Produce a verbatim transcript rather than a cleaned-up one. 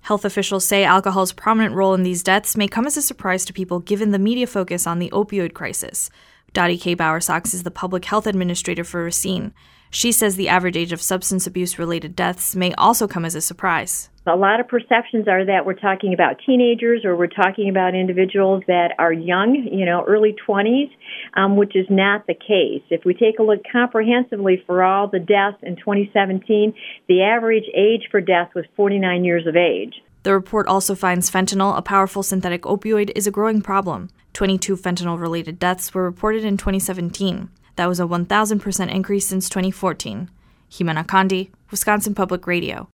Health officials say alcohol's prominent role in these deaths may come as a surprise to people given the media focus on the opioid crisis. Dottie K. Bowersox is the public health administrator for Racine. She says the average age of substance abuse-related deaths may also come as a surprise. A lot of perceptions are that we're talking about teenagers or we're talking about individuals that are young, you know, early twenties, um, which is not the case. If we take a look comprehensively for all the deaths in twenty seventeen, the average age for death was forty-nine years of age. The report also finds fentanyl, a powerful synthetic opioid, is a growing problem. twenty-two fentanyl-related deaths were reported in twenty seventeen. That was a one thousand percent increase since twenty fourteen. Jimena Condi, Wisconsin Public Radio.